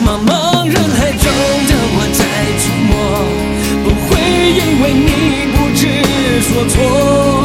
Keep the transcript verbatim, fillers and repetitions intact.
茫茫人海中的我在触摸，不会因为你不知所措。